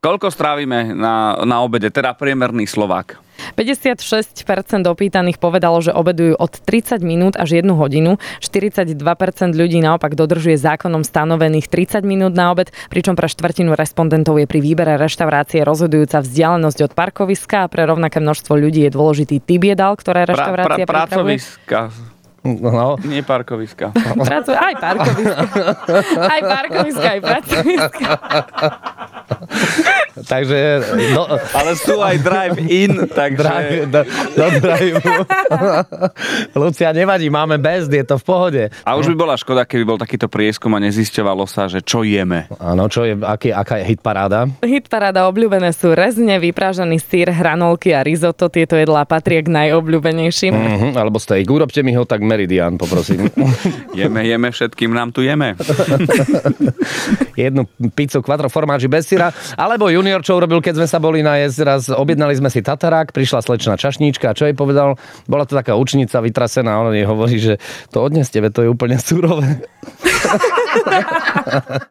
Koľko strávime na obede, teda priemerný Slovák? 56% opýtaných povedalo, že obedujú od 30 minút až 1 hodinu. 42% ľudí naopak dodržuje zákonom stanovených 30 minút na obed, pričom pre štvrtinu respondentov je pri výbere reštaurácie rozhodujúca vzdialenosť od parkoviska a pre rovnaké množstvo ľudí je dôležitý typ jedál, ktoré reštaurácia pripravuje. Pracoviska. No. Nie parkoviska. Aj parkoviska. Aj parkoviska, aj pracoviska. Takže... No, ale sú aj drive-in, takže... Do drive-u. Lucia, nevadí, máme best, je to v pohode. A už by bola škoda, keby bol takýto prieskum a nezisťovalo sa, že čo jeme. Áno, aká je hitparáda? Hitparáda obľúbené sú rezne, vyprážaný syr, hranolky a risotto. Tieto jedlá patria k najobľúbenejším. Alebo steak. Urobte mi ho tak meridian, poprosím. Jeme všetkým, nám tu jeme. Jednu pizzu quattro formaggi bez syra. Alebo junior, čo urobil, keď sme sa boli najesť raz, objednali sme si tatarák, prišla slečna čašníčka a čo jej povedal? Bola to taká učnica vytrasená a ona jej hovorí, že to odneste, to je úplne surové.